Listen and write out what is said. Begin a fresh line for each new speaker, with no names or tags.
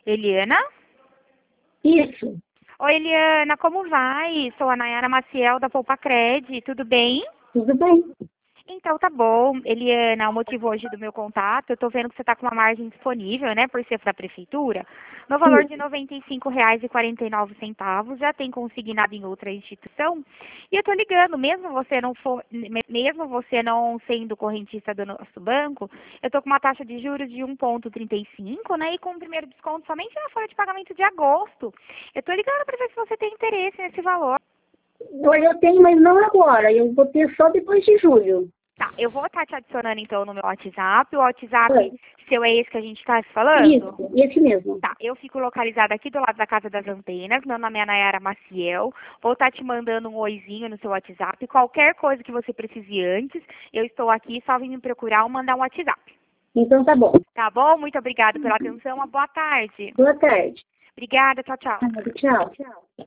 Eliana?
Isso,
Oi, Eliana, como vai? Sou a Nayara Maciel da Poupa Cred, tudo bem?
tudo bem.
Então tá bom, Eliana, o motivo hoje do meu contato, eu tô vendo que você tá com uma margem disponível, né, por ser da prefeitura, no valor de
Isso.
R$ 95,49, já tem consignado em outra instituição, e eu tô ligando, mesmo você não sendo correntista do nosso banco, eu tô com uma taxa de juros de 1,35, né, e com o primeiro desconto somente na folha de pagamento de agosto. Eu tô ligando para ver se você tem interesse nesse valor.
Olha, eu tenho, mas não agora. Eu vou ter só depois de julho.
Tá, eu vou estar te adicionando então no meu WhatsApp. O WhatsApp
É,
seu é esse que a gente está falando?
isso, esse mesmo.
Tá, eu fico localizada aqui do lado da Casa das Antenas. Meu nome é Nayara Maciel. Vou estar te mandando um oizinho no seu WhatsApp. Qualquer coisa que você precise antes, eu estou aqui, só vem me procurar ou mandar um WhatsApp.
Então tá bom.
Tá bom? Muito obrigada pela atenção. Uma boa tarde.
Boa tarde.
Obrigada, tchau, tchau.
Tchau.